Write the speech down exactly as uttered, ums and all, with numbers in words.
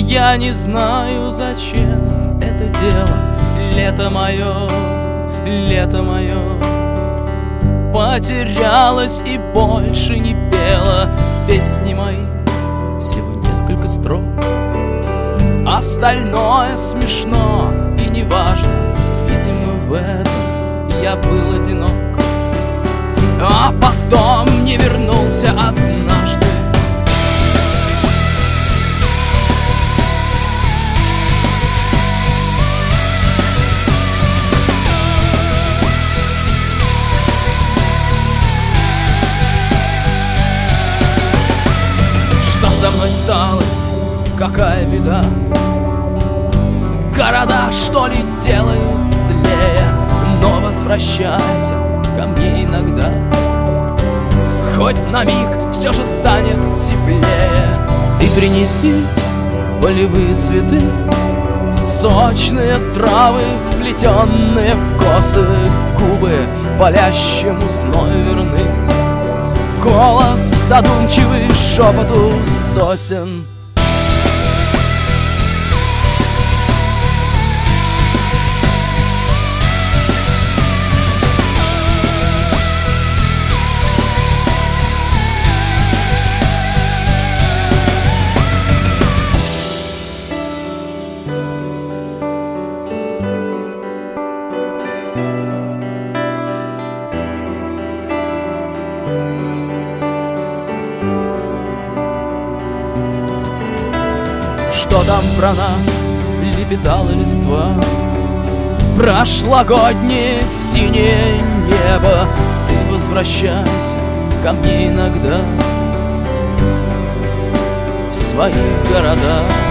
Я не знаю, зачем это дело. Лето мое, лето мое потерялось и больше не пело. Песни мои всего несколько строк, остальное смешно и неважно. Видимо, в этом я был одинок. А потом не вернулся однажды. Что со мной сталось? Какая беда? Города, что ли, делают злее? Но возвращайся ко мне иногда, хоть на миг все же станет теплее. И принеси полевые цветы, сочные травы, вплетенные в косы, губы палящему зною верны, голос задумчивый шепоту сосен. Что там про нас лепетало листва? Прошлогоднее синее небо. Ты возвращайся ко мне иногда в своих городах.